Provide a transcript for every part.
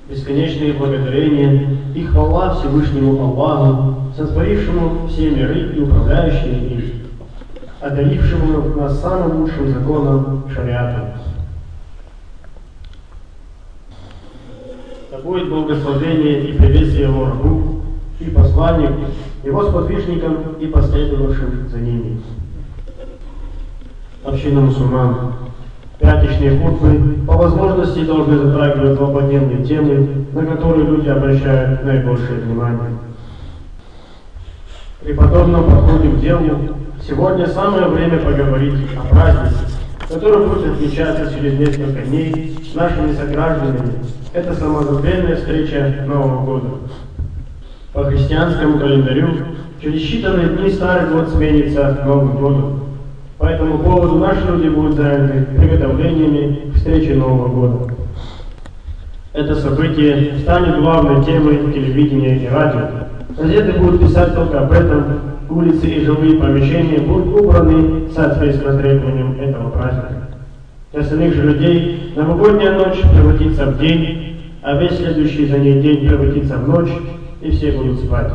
Бесконечные благодарения и хвала Всевышнему Аллаху, сотворившему все миры и управляющие ими, одарившему нас самым лучшим законом шариатом. Да будет благословение и приветствие его рабу, и посланнику, его сподвижникам и последовавшим за ними. Община мусульман. Пятничные хутбы по возможности должны затрагивать злободневные темы, на которые люди обращают наибольшее внимание. При подобном подходе к делу сегодня самое время поговорить о празднике, который будет отмечаться через несколько дней с нашими согражданами. Это самозабвенная встреча Нового года. По христианскому календарю через считанные дни Старый год сменится Новым годом. По этому поводу наши люди будут заняты приготовлениями к встрече Нового года. Это событие станет главной темой телевидения и радио. Газеты будут писать только об этом, улицы и жилые помещения будут убраны соответственно требованиям этого праздника. Для самих же людей новогодняя ночь превратится в день, а весь следующий за ней день превратится в ночь, и все будут спать.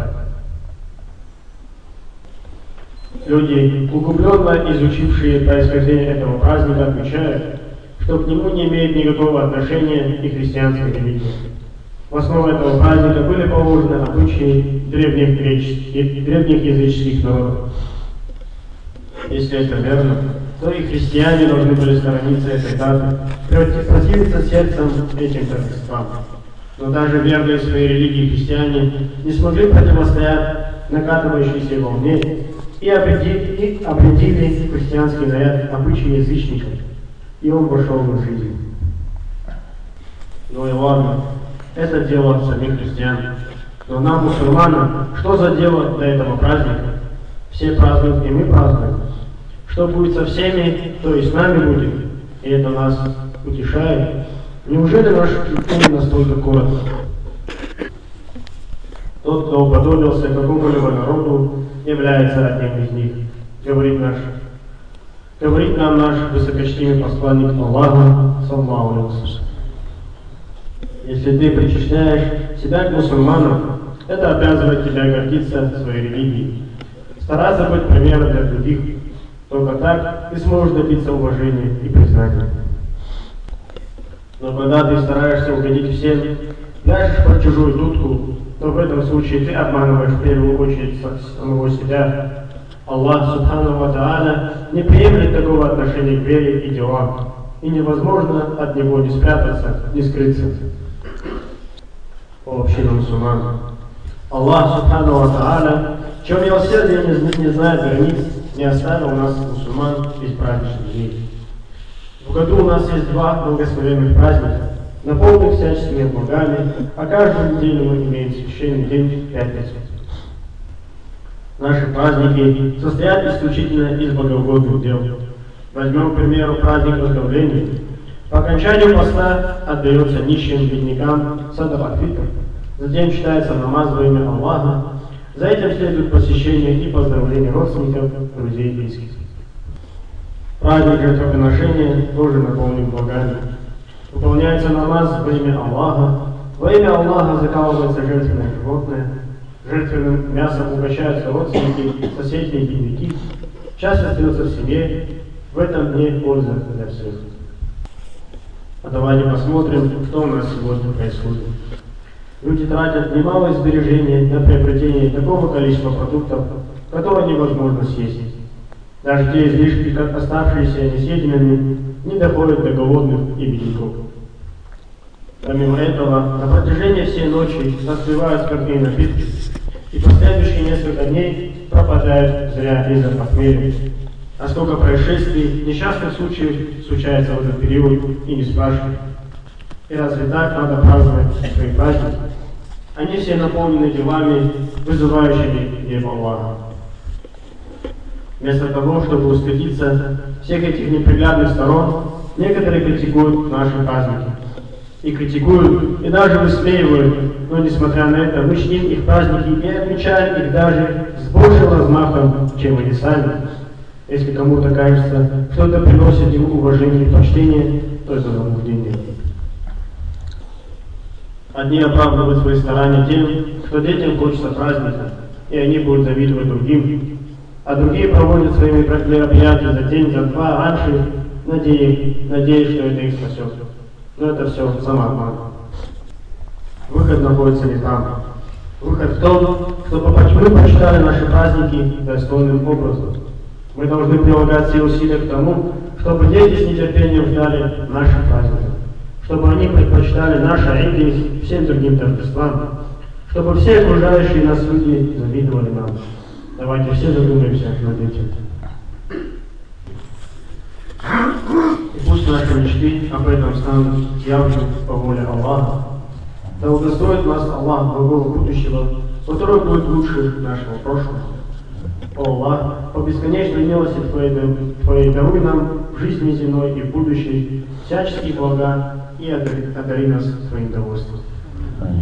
Люди, углубленно изучившие происхождение этого праздника, отмечают, что к нему не имеет никакого отношения и христианская религия. В основу этого праздника были положены обычаи древних языческих народов. Если это верно, то и христиане должны были сторониться этой даты, противиться сердцем этим торжествам. Но даже верные своей религии христиане не смогли противостоять накатывающейся волне и определили христианский наряд обычаи язычников, и он вошел в жизнь. Ну и ладно, это дело самих христиан. Но нам, мусульманам, что за дело до этого праздника? Все празднуют, и мы празднуем. Что будет со всеми, то и с нами будет, и это нас утешает. Неужели наш ум настолько короток? Тот, кто уподобился какому-либо народу, является одним из них, говорит нам наш высокочтимый посланник Аллаха, саллаллаху алейхи ва саллям. Если ты причисляешь себя к мусульманам, это обязывает тебя гордиться своей религией, стараться быть примером для других. Только так ты сможешь добиться уважения и признания. Но когда ты стараешься угодить всем, пляшешь под чужую дудку, то в этом случае ты обманываешь в первую очередь самого себя. Аллах Субхану ва Тааля не приемлет такого отношения к вере и делам, и невозможно от него не спрятаться, не скрыться. О община мусульман! Аллах Субхану ва Тааля, чье милосердие не знает границ, не оставил нас, мусульман, без праздничных дней. В году у нас есть два благословенных праздника, наполненных всяческими благами, а каждую неделю мы имеем священный день пятницу. Наши праздники состоят исключительно из богоугодных дел. Возьмем, к примеру, праздник Возгордения. По окончанию поста отдается нищим, беднякам, садак фитр. Затем читается намаз во имя Аллаха. За этим следует посещение и поздравление родственников, друзей и близких. Праздник жертвоприношения тоже наполнен благами. Выполняется намаз во имя Аллаха. Во имя Аллаха закалывается жертвенное животное. Жертвенным мясом угощаются родственники, соседи и бедняки. Часть остается в семье. В этом дне польза для всех. А давайте посмотрим, что у нас сегодня происходит. Люди тратят немалые сбережения на приобретение такого количества продуктов, которые невозможно съесть. Даже те излишки, как оставшиеся несъеденными, не доходят до голодных и бедняков. Помимо этого, на протяжении всей ночи остывают спиртные напитки, и последующие несколько дней пропадают зря из-за похмелья. А сколько происшествий, несчастных случаев случается в этот период, и не спрашивают. И разве так надо праздновать свои праздники? Они все наполнены делами, вызывающими гнев Аллаха. Вместо того, чтобы устыдиться всех этих неприглядных сторон, некоторые критикуют наши праздники. И критикуют, и даже высмеивают, но несмотря на это, мы чтим их праздники и отмечаем их даже с большим размахом, чем они сами. Если кому-то кажется, что это приносит ему уважение и почтение, то это заблуждение. Одни оправдывают свои старания тем, что детям хочется праздника, и они будут завидовать другим, а другие проводят своими мероприятия за день, за два раньше, надеясь, что это их спасет. Но это все самообман. Выход находится не там. Выход в том, чтобы мы почитали наши праздники достойным образом. Мы должны прилагать все усилия к тому, чтобы дети с нетерпением ждали наших праздников, чтобы они предпочитали наши Иды всем другим торжествам, чтобы все окружающие нас люди завидовали нам. Давайте все задумаемся над этим. И пусть наши мечты об этом станут явными по воле Аллаха. Да удостоит нас Аллах другого будущего, которое будет лучше нашего прошлого. О Аллах, по бесконечной милости Твоей даруй нам в жизни земной и в будущей всяческие блага и одари нас Твоим довольством.